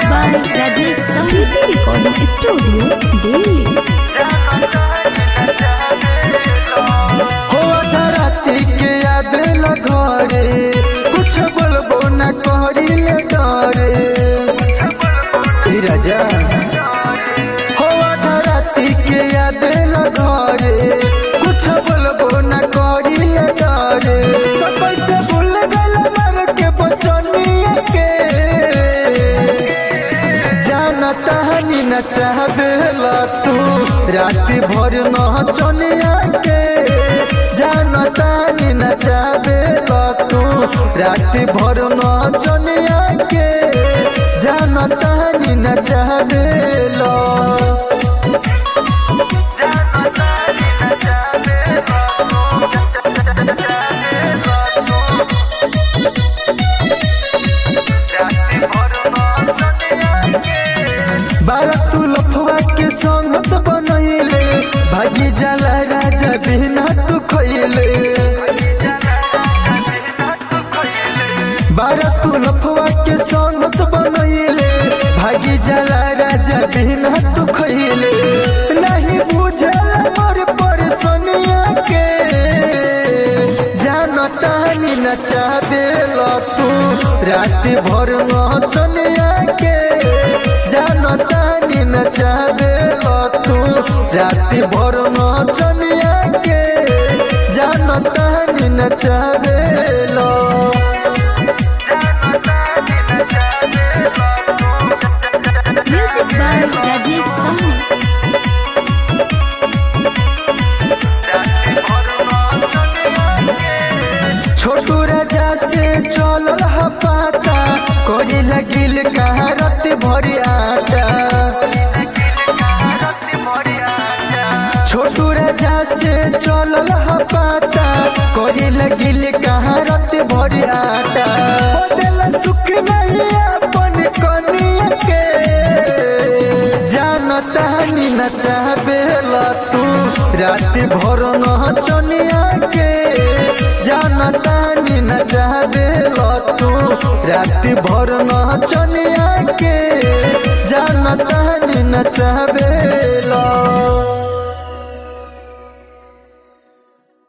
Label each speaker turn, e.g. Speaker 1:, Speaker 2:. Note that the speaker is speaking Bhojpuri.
Speaker 1: by Rajesh Samriti Recording Studio, Delhi.
Speaker 2: हो राती के आबेल घरे कुछ बोलबो न करिले डरे राजा हो राती के आबेल घरे कुछ बोलबो न करिले डरे तो कैसे भूल गइल मर के बचनिया के जानता हनी न चाहबेला तू राती भर नचनिया के जानता हनी न चाहबेला तू राती भर नचनिया के जानता हनी न चाहबेला बारह तू लफवा के संगत बनैले भागी जाला राजा बिना तू खइले बारह तू लफवा के संगत बनैले भागी जाला राजा बिना तू खइले नहीं बुझल मोर परेशानिया के जानता हनी न चाहबेला तू राती भर नचनिया के जानता हनी न चाहबेला तू राती भर नचनिया के जानता हनी न चाहबेला
Speaker 1: Music by Rajesh Samriti.
Speaker 2: छोटू राजा से चलल ह पाता कोरी लगिल कहाँ रात भरी आटा छोटू राजा से चलल ह पाता कोरी लगिल कहाँ रात भरी आटा दिल सुख नहीं अपन कनिया के जानता हनी न चाहबेला तू राती भर नचनिया के जानता हनी न चाहबेला तू राती भर नचनिया